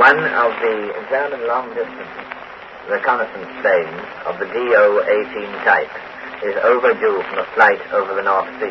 One of the German long-distance reconnaissance planes of the Do-18 type is overdue from a flight over the North Sea.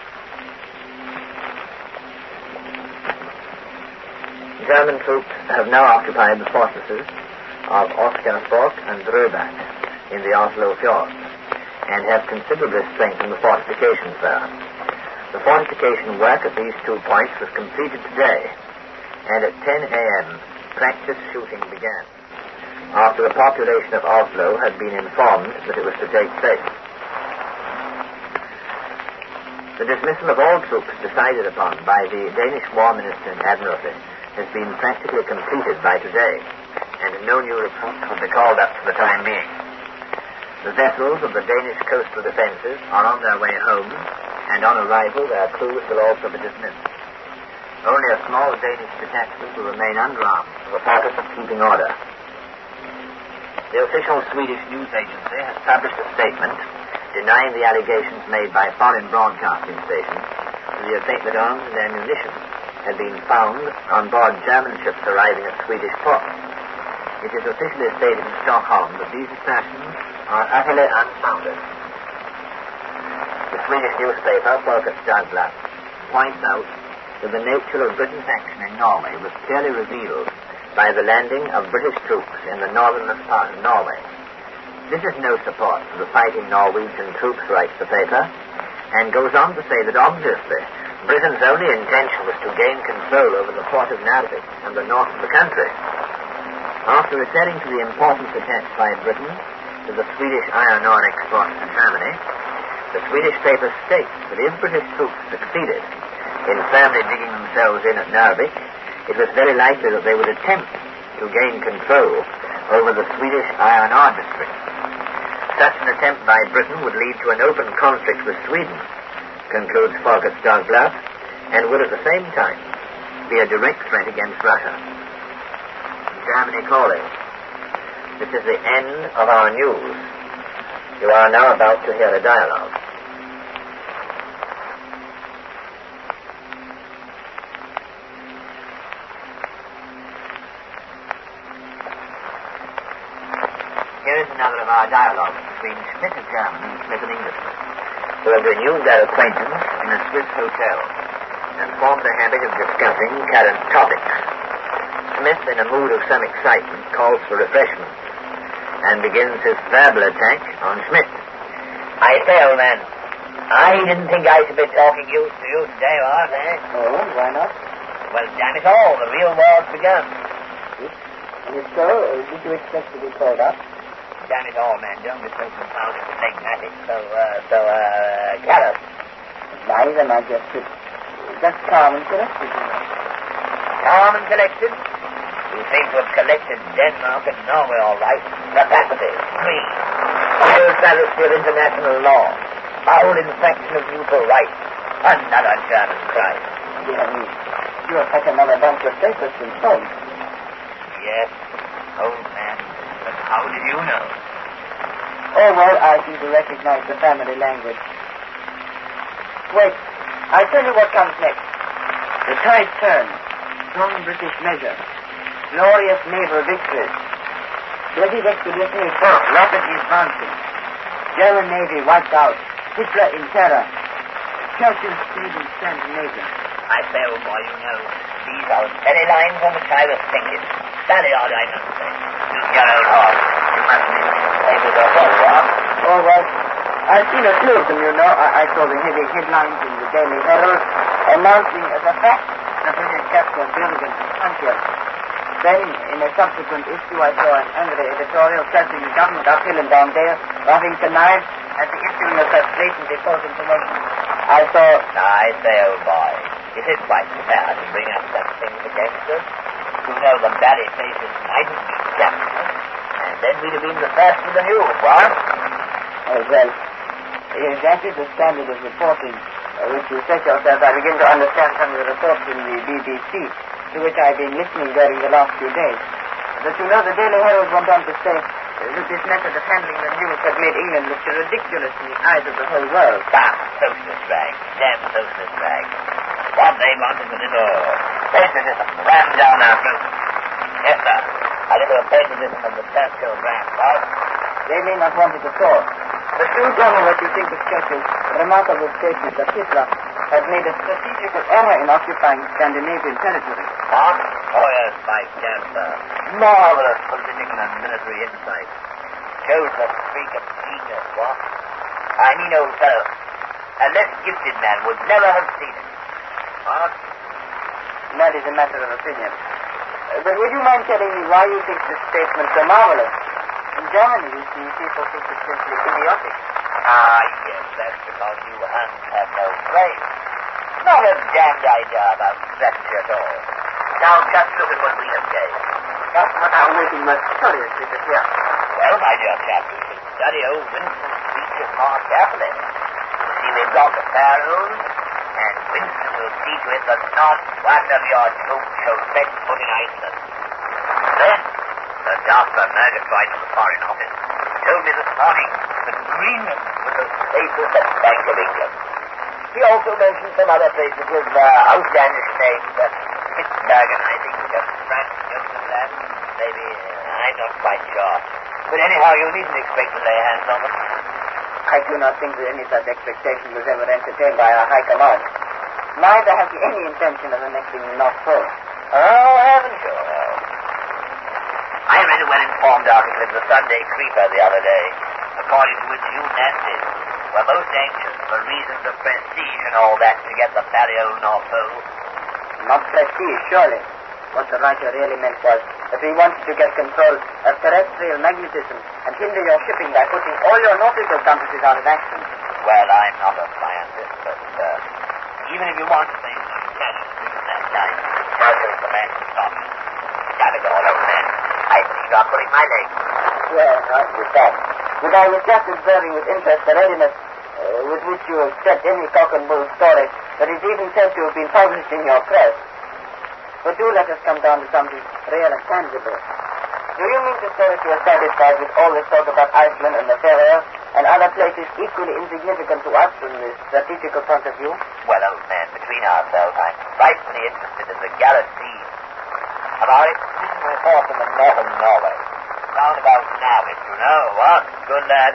German troops have now occupied the fortresses of Oscarsborg and Dröbak in the Oslo fjord and have considerably strengthened the fortifications there. The fortification work at these 2 points was completed today, and at 10 a.m. practice shooting began, after the population of Oslo had been informed that it was to take place. The dismissal of all troops decided upon by the Danish War Minister and Admiralty has been practically completed by today, and no new recruits will be called up for the time being. The vessels of the Danish coastal defences are on their way home, and on arrival their crews will also be dismissed. Only a small Danish detachment will remain under arms for the purpose of keeping order. The official Swedish news agency has published a statement denying the allegations made by foreign broadcasting stations to the effect that arms and ammunition had been found on board German ships arriving at Swedish ports. It is officially stated in Stockholm that these assertions are utterly unfounded. The Swedish newspaper, Folkets Dagblad, points out that the nature of Britain's action in Norway was clearly revealed by the landing of British troops in the northernmost part of Norway. This is no support for the fighting Norwegian troops, writes the paper, and goes on to say that obviously Britain's only intention was to gain control over the port of Narvik and the north of the country. After referring to the importance attached by Britain to the Swedish iron ore exports to Germany, the Swedish paper states that if British troops succeeded in firmly digging themselves in at Narvik, it was very likely that they would attempt to gain control over the Swedish iron ore district. Such an attempt by Britain would lead to an open conflict with Sweden, concludes Folkets Dagblad, and would at the same time be a direct threat against Russia. Germany calling. This is the end of our news. You are now about to hear a dialogue. Here is another of our dialogues between Schmidt of German and Smith of Englishman, who have renewed their acquaintance in a Swiss hotel and formed the habit of discussing current topics. Smith, in a mood of some excitement, calls for refreshment and begins his verbal attack on Schmidt. I say, old man, I didn't think I should be talking to you today, Art, eh? Oh, why not? Well, damn it all, the real war's begun. And if so, did you expect to be called up? Damn it all, man, don't be so confounded and phlegmatic, so callous. Neither, my dear Fritz. Just calm and collected. Calm and collected? You seem to have collected Denmark and Norway all right. Rapacity, greed, biosalicy of international law, foul infraction of neutral rights, another German crime. Dear me, you have had another bunch of papers since home. Yes, old man, but how did you know? Oh, well, I seem to recognize the family language. Wait, I'll tell you what comes next. The tide turns. Strong British measure. Glorious naval victories. British expeditionary force rapidly advancing. German navy wiped out. Hitler in terror. Churchill's speed in Scandinavia. I say, old boy, you know, these are the very lines on which I was thinking. Very odd, I must say. Your old horse. You must be able to afford what? Oh, well, I've seen a few of them, you know. I saw the heavy headlines in the Daily Herald announcing as a fact the British capture of Bergen and Antwerp. Then, in a subsequent issue, I saw an angry editorial cursing the government uphill and down there, rubbing the knives at the issuing of such blatantly false information. I say, old boy, is it quite fair to bring up such things against us? You know the bally faces mightn't be captured, and then we'd have been the first with the news, what? Oh, well, if that is the standard of reporting, which you set yourself, I begin to understand some of the reports in the BBC, to which I've been listening during the last few days. But you know, the Daily Herald went on to say that this method of handling the news had made England look ridiculous in the eyes of the whole world. Bah, socialist rag. Damn socialist rag. What they wanted was it all. Patriotism rammed down our throats. Yes, sir. A little patriotism of the Churchill brand, boss. They may not want it at all. But do tell me what you think of Churchill's remarkable statement that Hitler had made a strategical error in occupying Scandinavian territory. What? Oh, yes, by chance, sir. Marvelous political and military insight. Shows a streak of genius, what? I mean, old fellow, a less gifted man would never have seen it. What? That is a matter of opinion. But would you mind telling me why you think this statement so marvelous? In Germany, you see, people think it simply idiotic. Ah, yes, that's because you Huns have no brain. Not a damned idea about strategy at all. Now, just look at what we have gained. That's what I'm waiting most curiously to hear. Well, my dear chap, you should study old Winston's speeches more carefully. You see, we've got the Pharaohs, and Winston will see to it that not one of your troops shall set foot in Iceland. Then, Sir Jasper Murgatroyd from the Foreign Office told me this morning that Greenland was the safest Bank of England. He also mentioned some other places with outlandish names, Pittsburgh, I think, Frank Jotunland, maybe, I'm not quite sure. But anyhow, you needn't expect to lay hands on them. I do not think that any such expectation was ever entertained by our High Command. Neither have we any intention of annexing the North Pole. Oh, haven't you? Oh. I read a well-informed article in the Sunday Creeper the other day, according to which you Nazis were most anxious for reasons of prestige and all that to get the merry old North Pole. Not prestige, surely. What the writer really meant was that we wanted to get control of terrestrial magnetism and hinder your shipping by putting all your nautical compasses out of action. Well, I'm not a scientist, but even if you want to make some cash of that kind, Churchill's the man to stop. Gallagher, old man, I think you're pulling my leg. Yes, right with that. But I was just observing with interest the readiness with which you accept any cock and bull story that is even said to have been published in your press. But do let us come down to something real and tangible. Do you mean to say that you are satisfied with all this talk about Iceland and the Faroe and other places equally insignificant to us from the strategical point of view? Well, old man, between ourselves, I'm frightfully interested in the Gallant Seas of our expedition report from the northern Norway. Round about Narvik, you know, what? Good lad.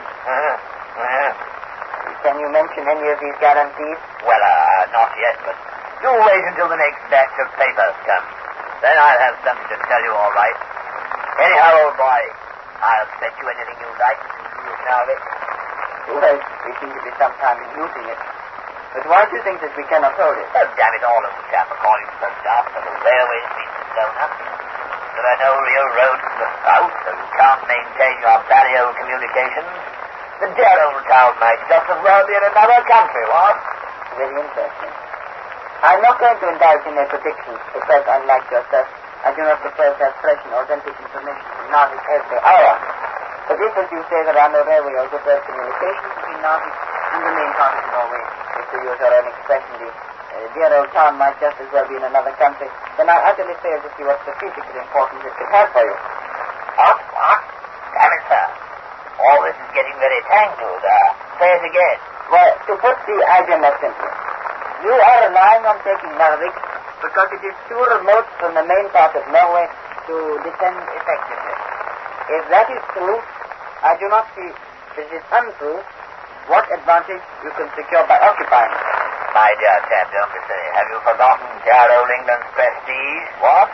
Can you mention any of these Gallant Seas? Well, not yet, but you wait until the next batch of papers comes. Then I'll have something to tell you, all right. Anyhow, old boy, I'll bet you anything you like to do with Narvik. Well, we seem to be sometime using it. But why do you think that we cannot hold it? Oh, damn it all, old chap, according to the staff, the railway's been blown up. There are no real roads to the south, so you can't maintain your barrier communications. The dear old town might just as well be in another country, what? Very interesting. I'm not going to indulge in a prediction, because unlike yourself, I do not prefer to have fresh and authentic information from Narvik every hour. But if, as you say, there are no railway or good road communications between Narvik and the main part of Norway, if to use your own expression, the dear old town might just as well be in another country, then I utterly fail to see what strategically importance it could have for you. What? Damn it, sir. All this is getting very tangled. Say it again. Well, to put the idea more simply, you are relying on taking Narvik because it is too remote from the main part of Norway to defend effectively. If that is true, I do not see, if it is untrue, what advantage you can secure by occupying it. My dear chap, don't be silly. Have you forgotten dear old England's prestige? What?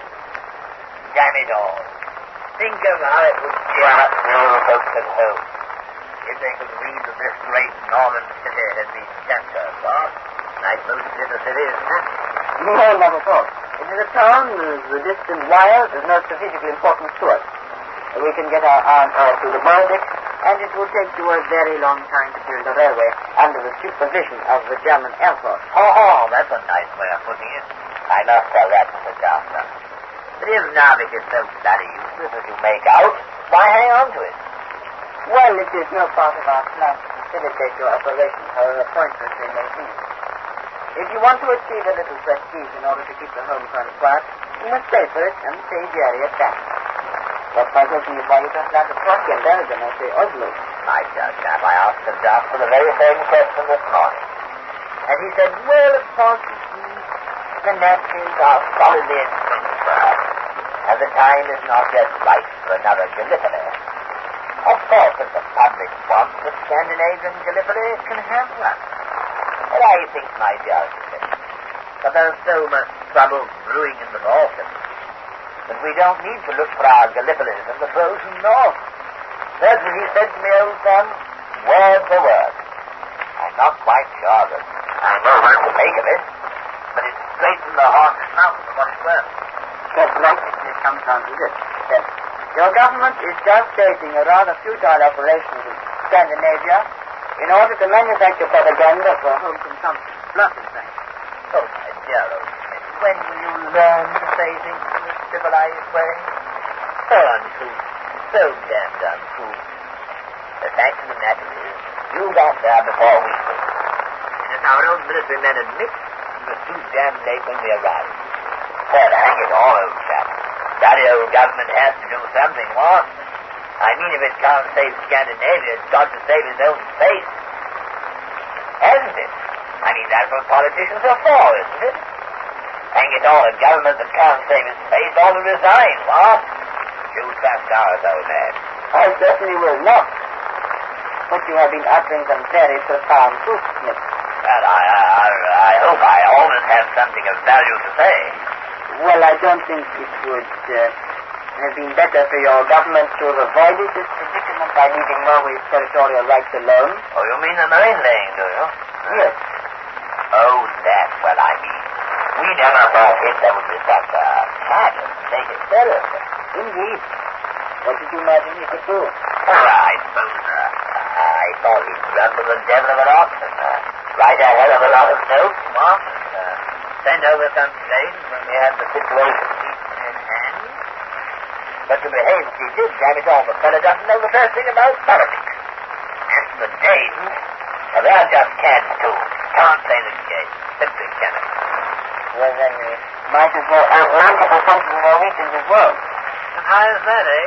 Damn it all. Think of how it would cheer up the old folks at home if they could read that this great northern city had been captured, what? Like most little cities, huh? No, not at all. It is a town with the distant wires of no strategical importance to us. We can get our arms out to the Baltic, and it will take you a very long time to build a railway under the supervision of the German Air Force. Oh, that's a nice way of putting it. I must tell that to the Jasper. But if Narvik is so bloody useless as you make out, why hang on to it? Well, it is no part of our plan to facilitate your operations, however pointless they may be. If you want to achieve a little prestige in order to keep the home front quiet, you must pay for it and pay dearly at that. But my question is why you don't land at Prague and Bergen or say Oslo. My dear chap, I asked the Jasper the very same question this morning. And he said, well, of course, the Nazis are solidly entrenched. and the time is not yet right for another Gallipoli. Of course, if the public wants the Scandinavian Gallipoli, it can have one. But I think, my dear Smith, that there's so much trouble brewing in the Balkans that we don't need to look for our Gallipolis in the frozen north. That's what he said to me, old son, word for word. I'm not quite sure that I know what to make of it, but it's straight from the horse's mouth for what it's worth. That's right. It comes down to this. That your government is just staging a rather futile operation in Scandinavia in order to manufacture propaganda for home consumption. Bluff, in fact. Oh, my dear old Smith, when will you learn to say things in a civilized way? So uncouth, so damned uncouth. The fact of the matter is, you got there before we did. And as our own military men admit, it was too damn late when we arrived. Well, hang it all, old chap. Bloody old government has to do something, what? I mean, if it can't save Scandinavia, it's got to save its own face. Hasn't it? I mean, that's what politicians are for, isn't it? Hang it all, a government that can't save its face ought to resign, what? You trust ours, old man. I certainly will not. But you have been uttering some very profound truths, Smith. Well, I hope I always have something of value to say. Well, I don't think it would have been better for your government to have avoided this predicament by leaving Norway's territorial rights alone. Oh, you mean the marine laying, do you? Yes. Oh, that, well, I mean, we never thought Hitler would be such a cad and take it seriously. Indeed. What did you imagine he could do? Well, I suppose, I thought he'd run with the devil of an ox and write a hell of a lot of notes, Mark, and send over some slaves when we had the situation decently in hand. But to behave as he did, damn it all, the fellow doesn't know the first thing about politics. As for the Danes, well, they're just cads too. Can't play the game. Simply cannot. Well, then we might as well outline it for something in Norwegians as well. And how is that, eh?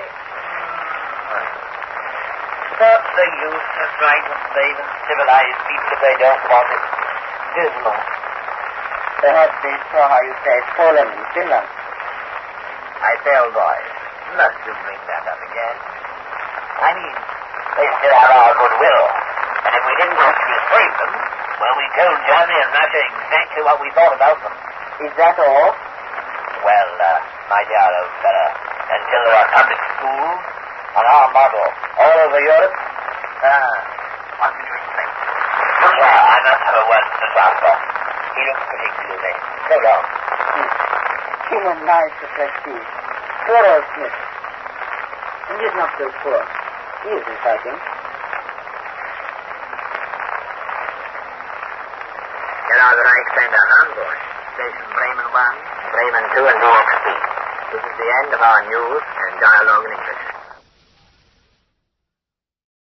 What's the use of trying to save and civilize people if they don't want it? Dismal. Perhaps they saw how you say Poland and Finland. I say, old boy, must you bring that up again? I mean, they still have our goodwill. And if we didn't actually save them, well, we told Germany and Russia exactly what we thought about them. Is that all? Well, my dear old fellow, until there are public schools on our model all over Europe, what did you expect? I must have a word with the doctor. He looks pretty gloomy. So long. Human lives for prestige. Poor old Smith. And he's not so poor. He isn't fighting. Here are the Reichsender Hamburg, Station Bremen 1, Bremen 2, and DXP. This is the end of our news and dialogue in English.